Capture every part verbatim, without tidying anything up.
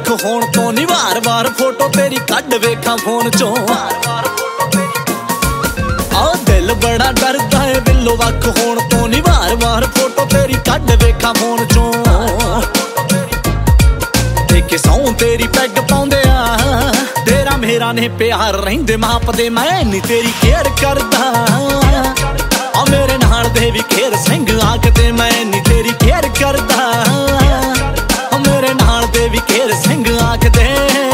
ਵੱਖ ਹੋਣ ਤੋਂ ਨੀ ਵਾਰ ਵਾਰ ਫੋਟੋ ਤੇਰੀ ਕੱਢ ਵੇਖਾਂ ਫੋਨ ਚੋਂ। ਆ ਦਿਲ ਬੜਾ ਡਰਦਾ ਏ ਬਿੱਲੋ ਵੱਖ ਹੋਣ ਤੋਂ ਨੀ ਵਾਰ ਵਾਰ ਫੋਟੋ ਤੇਰੀ ਕੱਢ ਵੇਖਾਂ ਫੋਨ ਚੋਂ। ਦੇਖੇ ਸੌਂ ਤੇਰੀ ਪੈਗ ਪਾਉਂਦੇ ਆ ਤੇਰਾ ਮੇਰਾ ਨੇ ਪਿਆਰ ਰਹਿੰਦੇ ਮਾਪਦੇ ਮੈਂ ਨੀ ਤੇਰੀ ਕੇਅਰ ਕਰਦਾ। ਆ ਮੇਰੇ ਨਾਲ ਦੇ ਵੀ ਖੇਰ ਸਿੰਘ ਆਖਦੇ ਮੈਂ ਨੀ ਤੇਰੀ ਕੇਅਰ ਕਰਦਾ। ਆ ਮੇਰੇ ਨਾਲ ਦੇ ਵੀ ਖੇਰ ਸਿੰਘ ਆਖਦੇ।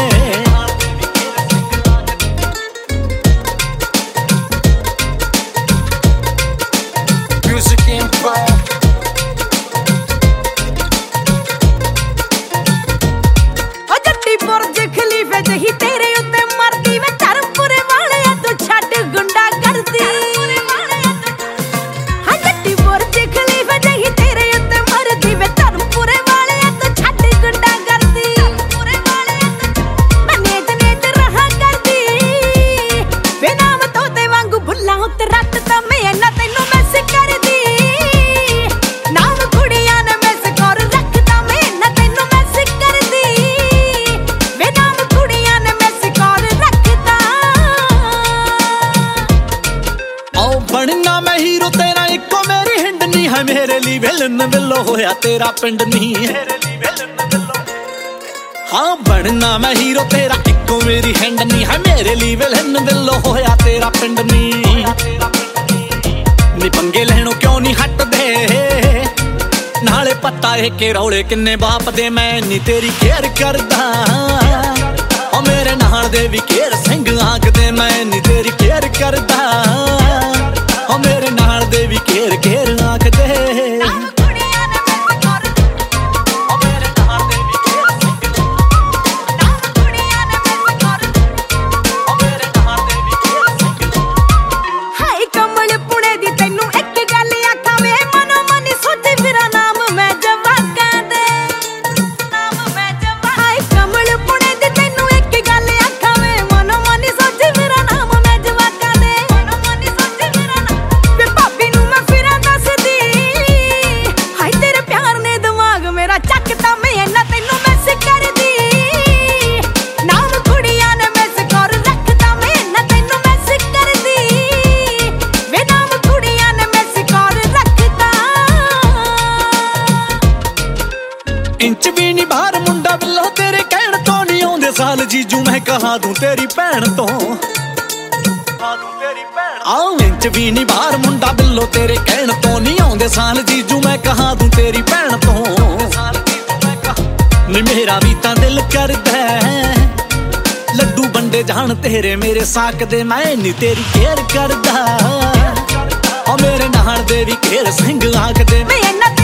ਬਣਨਾ ਮੈਂ ਹੀਰੋ ਤੇਰਾ ਇੱਕੋ ਮੇਰੀ ਹਿੰਡ ਨੀ ਹੈ ਮੇਰੇ ਲਈ ਵਿਲਨ ਵਿਲੋ ਹੋਇਆ ਤੇਰਾ ਪਿੰਡ ਨੀ। ਹਾਂ ਬਣਨਾ ਮੈਂ ਹੀਰੋ ਤੇਰਾ ਇੱਕੋ ਮੇਰੀ ਹਿੰਡ ਨੀ ਹੈ ਮੇਰੇ ਲਈ ਵਿਲਨ ਵਿਲੋ ਹੋਇਆ ਤੇਰਾ ਪਿੰਡ ਨੀ। ਨੀ ਪੰਗੇ ਲੈਣੋਂ ਕਿਉਂ ਨੀ ਹਟਦੇ ਨਾਲੇ ਪਤਾ ਏ ਕਿ ਰੌਲੇ ਕਿੰਨੇ ਬਾਪ ਦੇ ਮੈਂ ਨੀ ਤੇਰੀ ਕੇਅਰ ਕਰਦਾ। ਓ ਮੇਰੇ ਨਾਲ ਦੇ ਵੀ ਕੇਅਰ ਸਿੰਘ ਆਖਦੇ ਮੈਂ ਨੀ ਤੇਰੀ ਕੇਅਰ ਕਰਦਾ। ਓ ਮੇਰੇ ਨਾਲ ਦੇ ਵੀ ਘੇਰ ਘੇਰ ਆਖਦੇ। इंच भी नी बाहर मुंडा बिल्लो तेरे कहण तो नहीं आउंदे साल जीजू मैं कहा दूं तेरी भैन तो। आओ इंच भी नी बाहर मुंडा बिल्लो तेरे कहण तो नहीं आउंदे साल जीजू मैं कहा दूं तेरी भैन तो। नी मेरा भी तां दिल करदा लड्डू बंडे जान तेरे मेरे साक दे मैं नी तेरी केयर करदा। ओ मेरे नाल दे भी घेर सिंह आखदे।